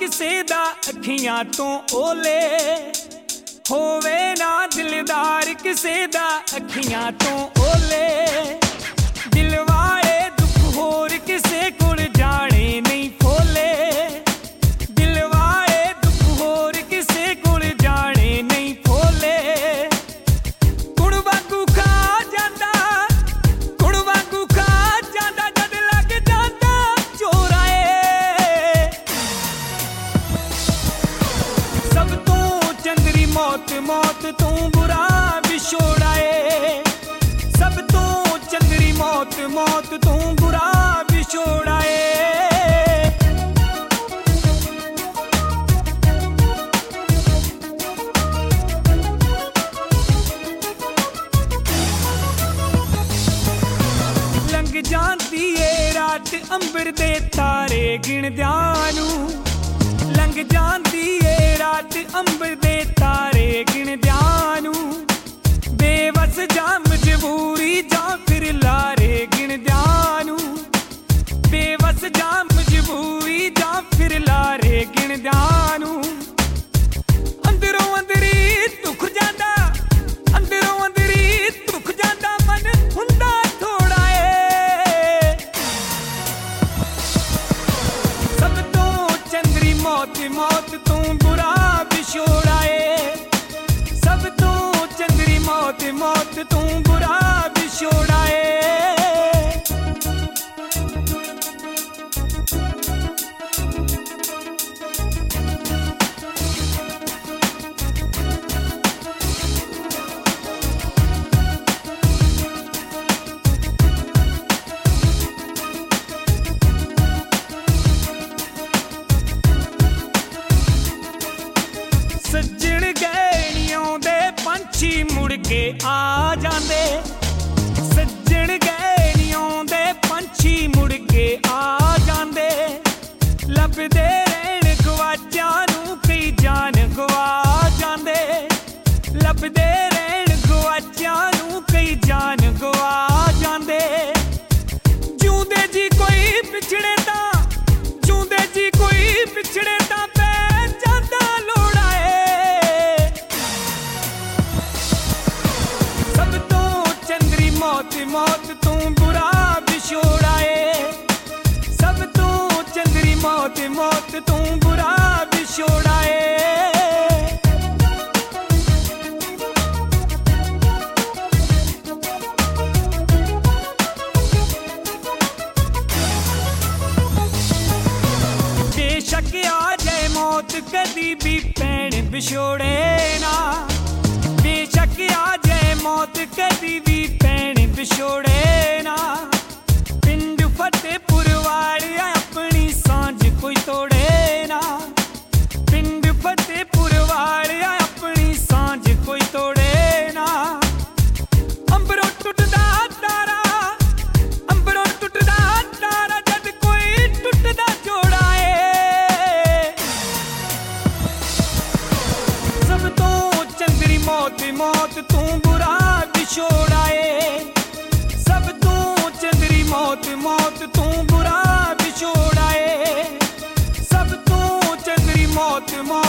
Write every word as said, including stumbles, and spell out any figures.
किसे दा अखियां तो ओले होवे ना दिलदार किसे दा अखियां तो ओले दिल वाले दुख होर किसे कोल जाने नहीं खोले दिल वाले दुख होर किसे कोल जाने नहीं खोले कुड़ वांगू खा जांदा कुड़ वांगू खा जांदा जद लग जांदा चोराए सब तो चंदरी मौत मौत तू बुरा विछोड़ाए सब तो चंदरी मौत मौत तू बुरा विछोड़ाए लंघ जांदी ए रात अंबर दे तारे गिणदियां नूं लंघ जांदी ए रात अंबर दे तारे गिणदियां नूं बेवस जा मजबूरी जा फिर लारे गिणदियां नूं बेवस जा मजबूरी जा फिर लारे गिणदियां नूं अंदरों अंदरी दुख जांदा अंदरों अंदरी दुख जांदा मन हुंदा थोड़ा ए सब तो चंदरी मौत मौत तू बुरा विछोड़ाए सब तो चंदरी मौत मौत तू बुरा विछोड़ाए सज्जण गैणियों दे पंछी मुड़ के आ जांदे सज्जण गैणियों दे पंछी मुड़ के आ जांदे लभदे रहण गवाचां नूं कई जान गवा जांदे लभदे रहण गवाचां नूं कई जान गवा जांदे जूंदे जी कोई पिछड़े तां जूंदे जी कोई पिछड़े तां पै जांदा लोड़ाए सब तो चंदरी मौत मौत तू बुरा विछोड़ाए सब तो चंदरी मौत मौत तू बुरा विछोड़ाए बेशक आ जाए मौत कदी भी भैण विछोड़े ना बेशक आ जाए मौत कदी भी भैण विछोड़े ना पिंड फतेहपुर वालिया अपनी सांझ कोई तोड़े ना पिंड फतेहपुर वालिया अपनी सांझ कोई तोड़े ना अंबरों टुटदा तारा अंबरों टुटदा तारा जद कोई टुटदा जोड़ा है सब तो चंदरी मौत मौत तू बुरा विछोड़ाए सब तो चंदरी मौत मौत तू बुरा विछोड़ाए सब तो चंदरी मौत मौत